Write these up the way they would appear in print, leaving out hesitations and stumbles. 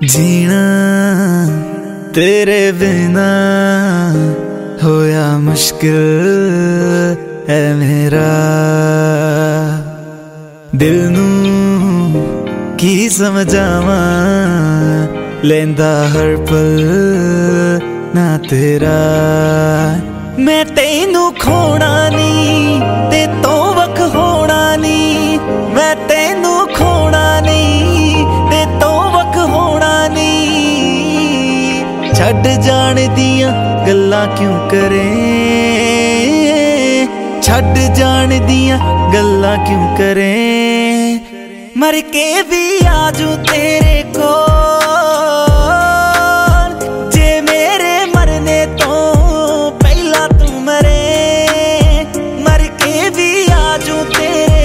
जीना तेरे बिना होया मुश्किल है मेरा। दिल नू की समझावां लेंदा हर पल ना तेरा। मैं तेनू खोना नी ते तो वख होना नी। मैं तेनू खोना नी ते तो वख होना नी। छड़ जान दियां गल्लां क्यों करें, छड़ जान दियां गल्लां क्यों करें। मर के भी आजू तेरे कोल, जे मेरे मरने तो पहला तू मरे। मर के भी आजू तेरे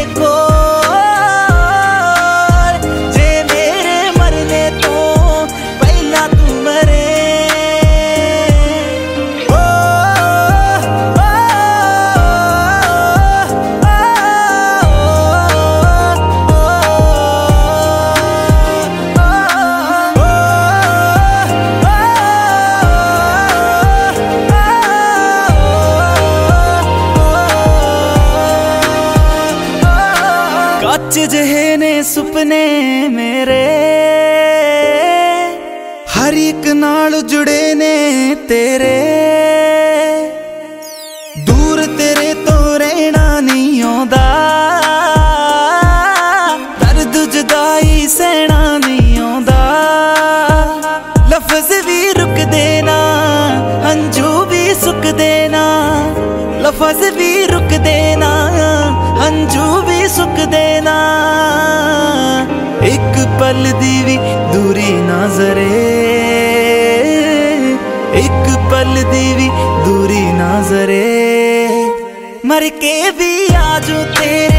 कोल, जे मेरे मरने तो पहला तू मरे। कच्च जहे ने सुपने मेरे, हर एक नाल जुड़े ने तेरे। दूर तेरे तो रहना नहीं आउंदा, दर्द जुदाई सहना नहीं आउंदा। लफ्ज भी रुक देना, हंझू भी सुक देना। लफ्ज भी रुक देना, हंझू भी सुक देना। एक पल दी भी दूरी ना जरे, एक पल दी भी दूरी ना जरे। मर के भी आजू तेरे